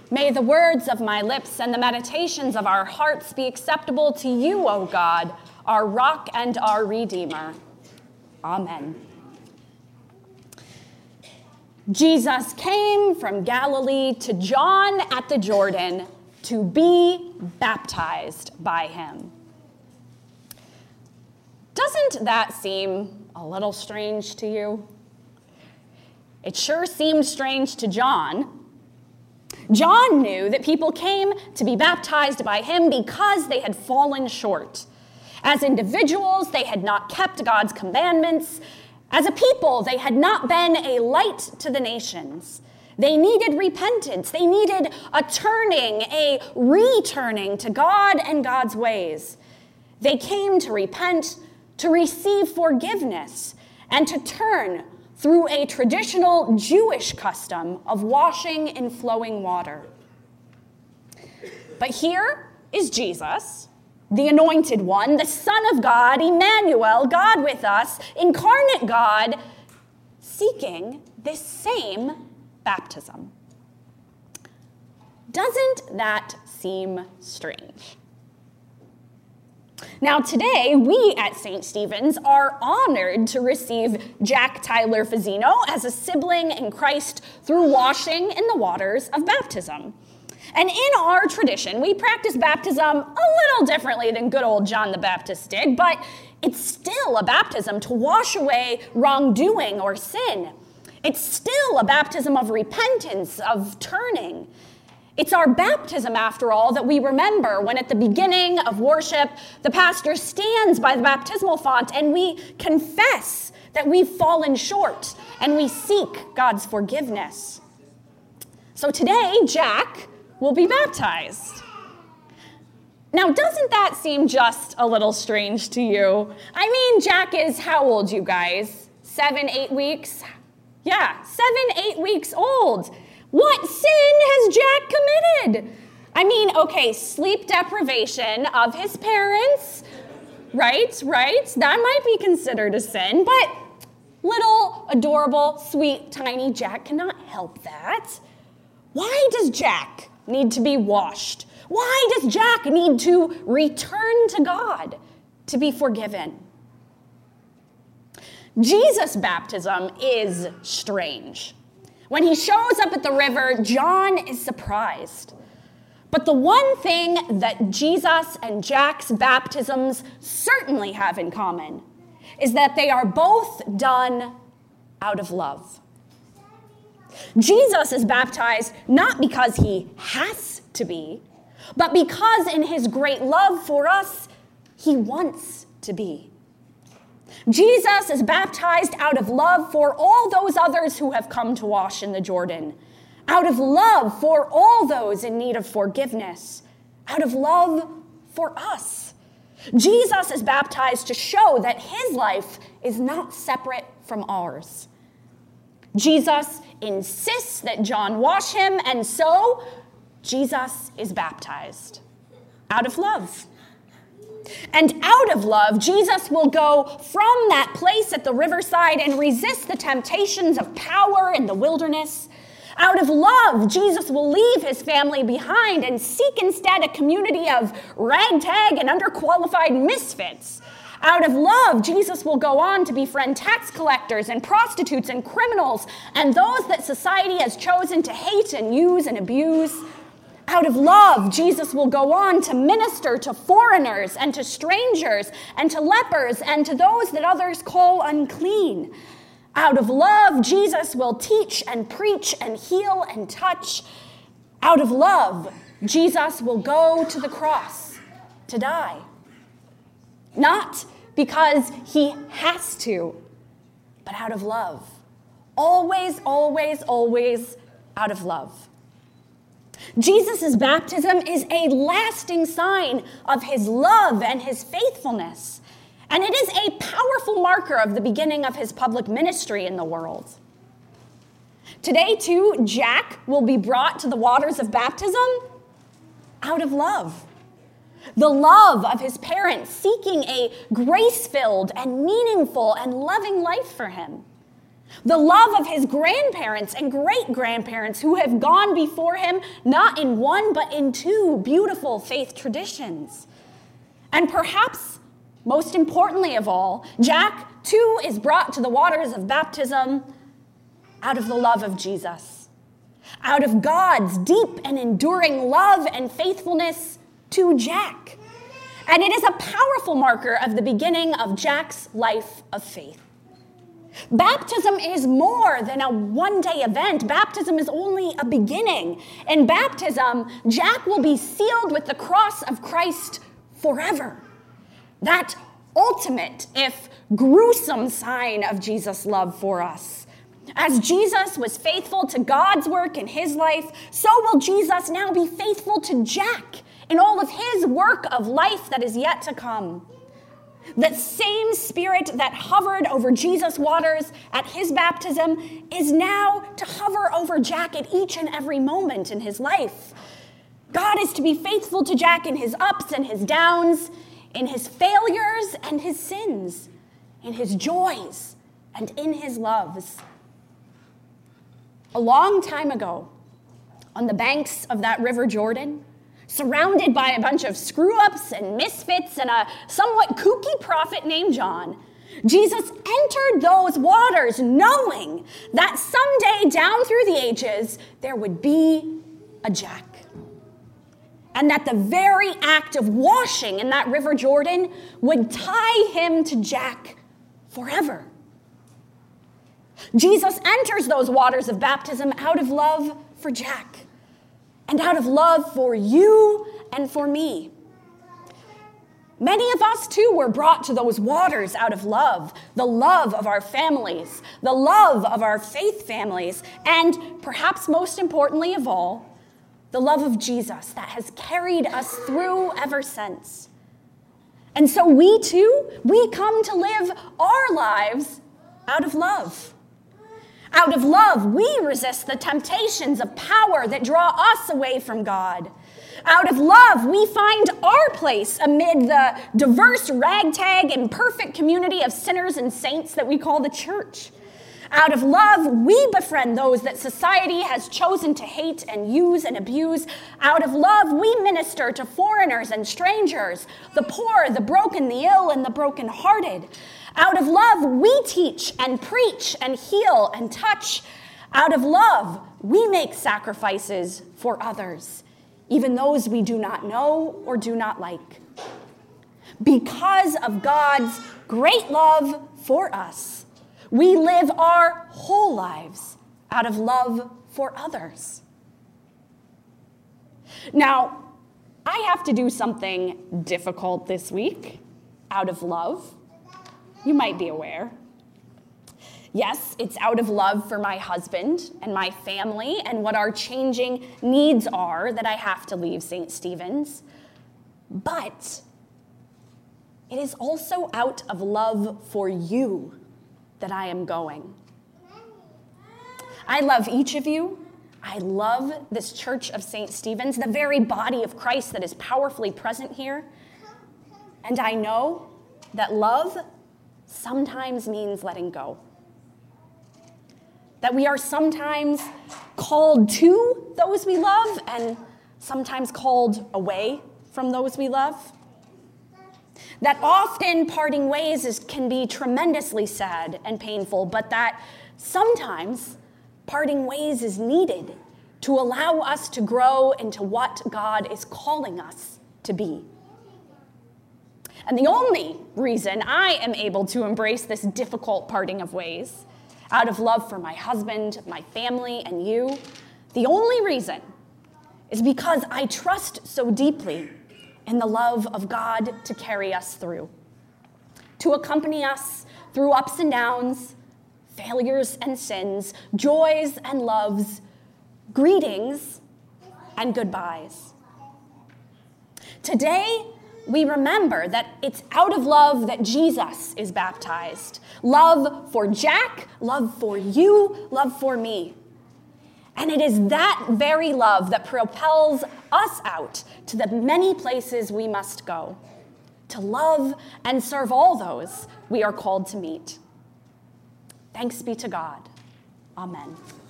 May the words of my lips and the meditations of our hearts be acceptable to you, O God, our rock and our redeemer. Amen. Jesus came from Galilee to John at the Jordan to be baptized by him. Doesn't that seem a little strange to you? It sure seemed strange to John. John knew that people came to be baptized by him because they had fallen short. As individuals, they had not kept God's commandments. As a people, they had not been a light to the nations. They needed repentance. They needed a turning, a returning to God and God's ways. They came to repent, to receive forgiveness, and to turn through a traditional Jewish custom of washing in flowing water. But here is Jesus, the Anointed One, the Son of God, Emmanuel, God with us, incarnate God, seeking this same baptism. Doesn't that seem strange? Now today, we at St. Stephen's are honored to receive Jack Tyler Fazzino as a sibling in Christ through washing in the waters of baptism. And in our tradition, we practice baptism a little differently than good old John the Baptist did, but it's still a baptism to wash away wrongdoing or sin. It's still a baptism of repentance, of turning. It's our baptism, after all, that we remember when at the beginning of worship, the pastor stands by the baptismal font and we confess that we've fallen short and we seek God's forgiveness. So today, Jack will be baptized. Now, doesn't that seem just a little strange to you? I mean, Jack is how old, you guys? 7, 8 weeks? Yeah, 7, 8 weeks old. What sin has Jack committed? I mean, okay, sleep deprivation of his parents, right? That might be considered a sin, but little, adorable, sweet, tiny Jack cannot help that. Why does Jack need to be washed? Why does Jack need to return to God to be forgiven? Jesus' baptism is strange. When he shows up at the river, John is surprised. But the one thing that Jesus and Jack's baptisms certainly have in common is that they are both done out of love. Jesus is baptized not because he has to be, but because in his great love for us, he wants to be. Jesus is baptized out of love for all those others who have come to wash in the Jordan, out of love for all those in need of forgiveness, out of love for us. Jesus is baptized to show that his life is not separate from ours. Jesus insists that John wash him, and so Jesus is baptized out of love. And out of love, Jesus will go from that place at the riverside and resist the temptations of power in the wilderness. Out of love, Jesus will leave his family behind and seek instead a community of ragtag and underqualified misfits. Out of love, Jesus will go on to befriend tax collectors and prostitutes and criminals and those that society has chosen to hate and use and abuse. Out of love, Jesus will go on to minister to foreigners and to strangers and to lepers and to those that others call unclean. Out of love, Jesus will teach and preach and heal and touch. Out of love, Jesus will go to the cross to die. Not because he has to, but out of love. Always, always, always out of love. Jesus' baptism is a lasting sign of his love and his faithfulness, and it is a powerful marker of the beginning of his public ministry in the world. Today, too, Jack will be brought to the waters of baptism out of love. The love of his parents seeking a grace-filled and meaningful and loving life for him. The love of his grandparents and great-grandparents who have gone before him, not in one, but in two beautiful faith traditions. And perhaps, most importantly of all, Jack, too, is brought to the waters of baptism out of the love of Jesus, out of God's deep and enduring love and faithfulness to Jack. And it is a powerful marker of the beginning of Jack's life of faith. Baptism is more than a one-day event. Baptism is only a beginning. In baptism, Jack will be sealed with the cross of Christ forever. That ultimate, if gruesome, sign of Jesus' love for us. As Jesus was faithful to God's work in his life, so will Jesus now be faithful to Jack in all of his work of life that is yet to come. That same Spirit that hovered over Jesus' waters at his baptism is now to hover over Jack at each and every moment in his life. God is to be faithful to Jack in his ups and his downs, in his failures and his sins, in his joys and in his loves. A long time ago, on the banks of that River Jordan, surrounded by a bunch of screw-ups and misfits and a somewhat kooky prophet named John, Jesus entered those waters knowing that someday down through the ages, there would be a Jack. And that the very act of washing in that River Jordan would tie him to Jack forever. Jesus enters those waters of baptism out of love for Jack and out of love for you and for me. Many of us, too, were brought to those waters out of love, the love of our families, the love of our faith families, and perhaps most importantly of all, the love of Jesus that has carried us through ever since. And so we, too, we come to live our lives out of love. Out of love, we resist the temptations of power that draw us away from God. Out of love, we find our place amid the diverse ragtag and perfect community of sinners and saints that we call the church. Out of love, we befriend those that society has chosen to hate and use and abuse. Out of love, we minister to foreigners and strangers, the poor, the broken, the ill, and the brokenhearted. Out of love, we teach and preach and heal and touch. Out of love, we make sacrifices for others, even those we do not know or do not like. Because of God's great love for us, we live our whole lives out of love for others. Now, I have to do something difficult this week out of love. You might be aware. Yes, it's out of love for my husband and my family and what our changing needs are that I have to leave St. Stephen's. But it is also out of love for you that I am going. I love each of you. I love this Church of St. Stephen's, the very body of Christ that is powerfully present here. And I know that love sometimes means letting go. That we are sometimes called to those we love and sometimes called away from those we love. That often parting ways can be tremendously sad and painful, but that sometimes parting ways is needed to allow us to grow into what God is calling us to be. And the only reason I am able to embrace this difficult parting of ways, out of love for my husband, my family, and you, the only reason is because I trust so deeply in the love of God to carry us through, to accompany us through ups and downs, failures and sins, joys and loves, greetings and goodbyes. Today, we remember that it's out of love that Jesus is baptized. Love for Jack, love for you, love for me. And it is that very love that propels us out to the many places we must go, to love and serve all those we are called to meet. Thanks be to God. Amen.